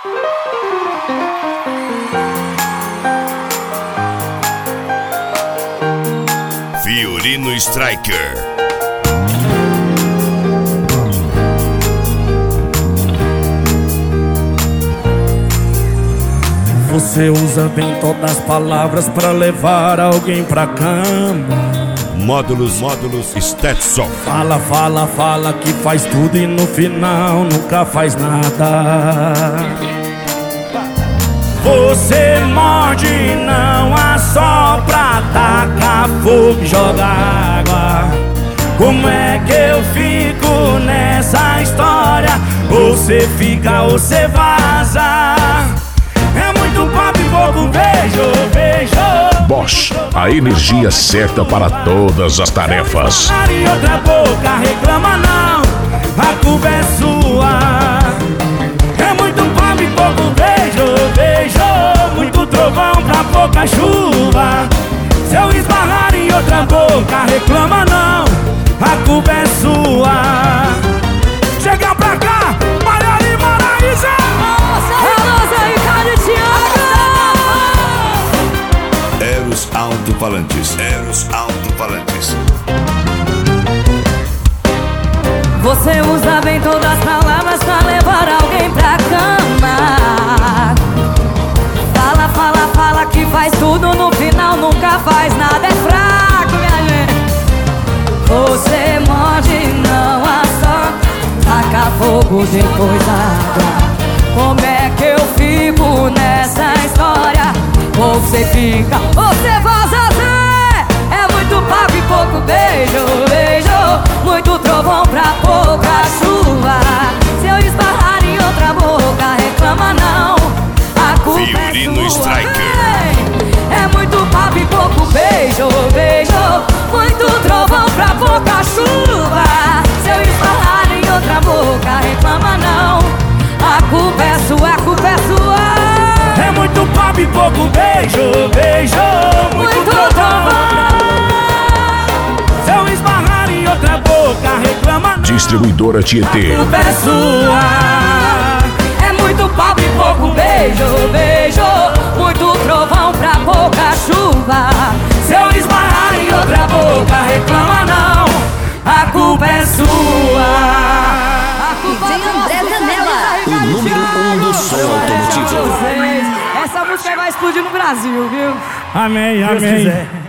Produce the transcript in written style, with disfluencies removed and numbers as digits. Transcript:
Fiorino Striker. Você usa bem todas as palavras pra levar alguém pra cama. Módulos Stetson. Fala que faz tudo e no final nunca faz nada. Você morde e não assopra, taca fogo e joga água. Como é que eu fico nessa história? Você fica ou você vaza. É muito papo e pouco beijo. Bosch, a energia certa para todas as tarefas. E outra boca reclama não, a culpa é sua. É muito papo e pouco beijo. Muito trovão pra pouca chuva. Se eu esbarrar em outra boca reclama não, a culpa é sua. Chega pra cá, Mariane Maraíza. Rosa e Caritiana. Eros Alto-Falantes. Você usa bem todas as palavras pra levar alguém pra cama. Fala que faz tudo, no final nunca faz nada. É fraco, minha gente. Você morde e não assopra, taca fogo depois água. Como é que eu fico nessa história? Você fica, você vaza, Zé. É muito papo e pouco beijo. Muito trovão pra pouca chuva. Se eu esbarrar em outra boca reclama não, a culpa Fiorino é sua. Striker. É muito papo e pouco beijo. Muito trovão pra pouca chuva. Se eu esbarrar em outra boca reclama não, a culpa é sua. É muito papo e pouco beijo. Muito trovão. Se eu esbarrar em outra boca reclama não, Distribuidora Tietê. a culpa é sua. É muito papo e pouco beijo. Muito trovão pra pouca chuva. Se eu esbarrar em outra boca reclama não, a culpa é sua. DJ André Zanella, o número 1 do som automotivo. Essa música vai explodir no Brasil, viu? Amém.